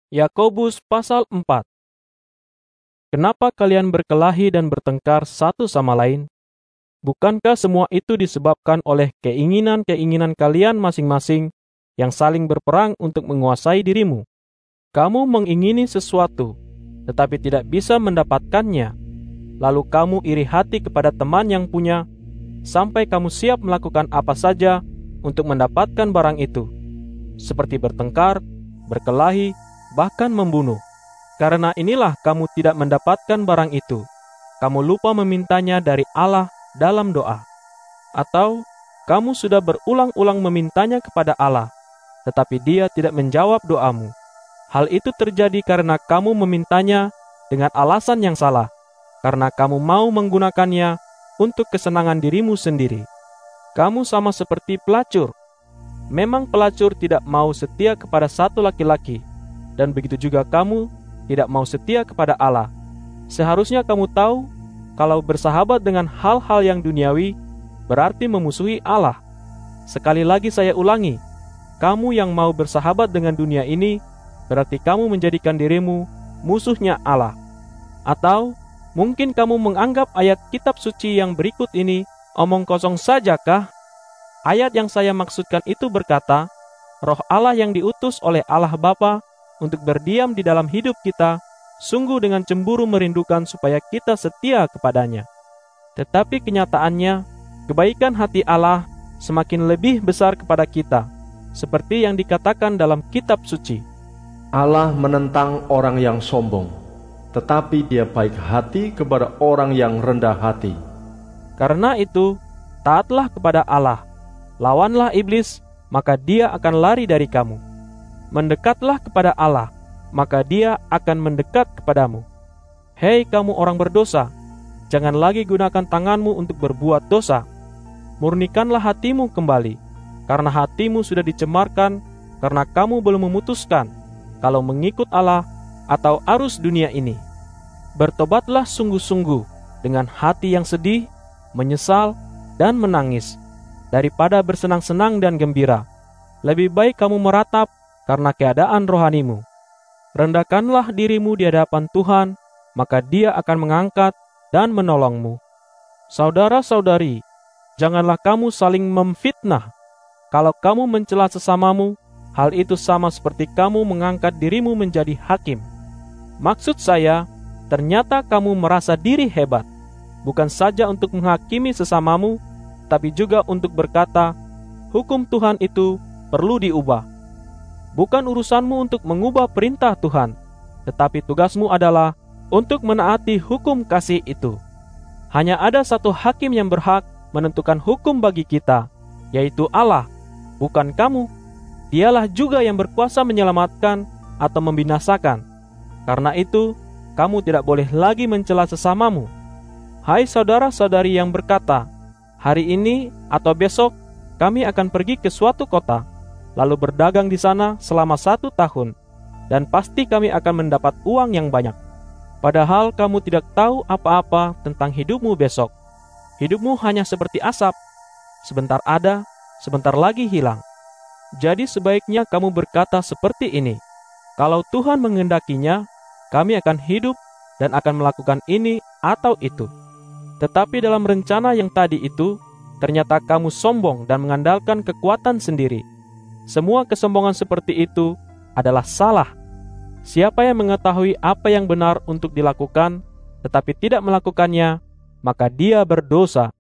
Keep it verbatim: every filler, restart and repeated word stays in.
Yakobus pasal empat. Kenapa kalian berkelahi dan bertengkar satu sama lain? Bukankah semua itu disebabkan oleh keinginan-keinginan kalian masing-masing yang saling berperang untuk menguasai dirimu? Kamu mengingini sesuatu, tetapi tidak bisa mendapatkannya. Lalu kamu iri hati kepada teman yang punya, sampai kamu siap melakukan apa saja untuk mendapatkan barang itu, seperti bertengkar, berkelahi, bahkan membunuh. Karena inilah kamu tidak mendapatkan barang itu. Kamu lupa memintanya dari Allah dalam doa. Atau kamu sudah berulang-ulang memintanya kepada Allah, tetapi Dia tidak menjawab doamu. Hal itu terjadi karena kamu memintanya dengan alasan yang salah, karena kamu mau menggunakannya untuk kesenangan dirimu sendiri. Kamu sama seperti pelacur. Memang pelacur tidak mau setia kepada satu laki-laki, dan begitu juga kamu tidak mau setia kepada Allah. Seharusnya kamu tahu kalau bersahabat dengan hal-hal yang duniawi berarti memusuhi Allah. Sekali lagi saya ulangi, kamu yang mau bersahabat dengan dunia ini berarti kamu menjadikan dirimu musuhnya Allah. Atau mungkin kamu menganggap ayat kitab suci yang berikut ini omong kosong sajakah? Ayat yang saya maksudkan itu berkata, Roh Allah yang diutus oleh Allah Bapa untuk berdiam di dalam hidup kita, sungguh dengan cemburu merindukan supaya kita setia kepadanya. Tetapi kenyataannya, kebaikan hati Allah semakin lebih besar kepada kita, seperti yang dikatakan dalam kitab suci. Allah menentang orang yang sombong, tetapi Dia baik hati kepada orang yang rendah hati. Karena itu, taatlah kepada Allah, lawanlah iblis, maka dia akan lari dari kamu. Mendekatlah kepada Allah, maka Dia akan mendekat kepadamu. Hei kamu orang berdosa, jangan lagi gunakan tanganmu untuk berbuat dosa. Murnikanlah hatimu kembali, karena hatimu sudah dicemarkan, karena kamu belum memutuskan kalau mengikut Allah atau arus dunia ini. Bertobatlah sungguh-sungguh dengan hati yang sedih, menyesal, dan menangis, daripada bersenang-senang dan gembira. Lebih baik kamu meratap karena keadaan rohanimu. Rendahkanlah dirimu di hadapan Tuhan, maka Dia akan mengangkat dan menolongmu. Saudara-saudari, janganlah kamu saling memfitnah. Kalau kamu mencela sesamamu, hal itu sama seperti kamu mengangkat dirimu menjadi hakim. Maksud saya, ternyata kamu merasa diri hebat, bukan saja untuk menghakimi sesamamu, tapi juga untuk berkata, hukum Tuhan itu perlu diubah. Bukan urusanmu untuk mengubah perintah Tuhan, tetapi tugasmu adalah untuk menaati hukum kasih itu. Hanya ada satu hakim yang berhak menentukan hukum bagi kita, yaitu Allah, bukan kamu. Dialah juga yang berkuasa menyelamatkan atau membinasakan. Karena itu, kamu tidak boleh lagi mencela sesamamu. Hai saudara-saudari yang berkata, hari ini atau besok kami akan pergi ke suatu kota, lalu berdagang di sana selama satu tahun, dan pasti kami akan mendapat uang yang banyak. Padahal kamu tidak tahu apa-apa tentang hidupmu besok. Hidupmu hanya seperti asap, sebentar ada, sebentar lagi hilang. Jadi sebaiknya kamu berkata seperti ini, kalau Tuhan menghendakinya, kami akan hidup dan akan melakukan ini atau itu. Tetapi dalam rencana yang tadi itu, ternyata kamu sombong dan mengandalkan kekuatan sendiri. Semua kesombongan seperti itu adalah salah. Siapa yang mengetahui apa yang benar untuk dilakukan, tetapi tidak melakukannya, maka dia berdosa.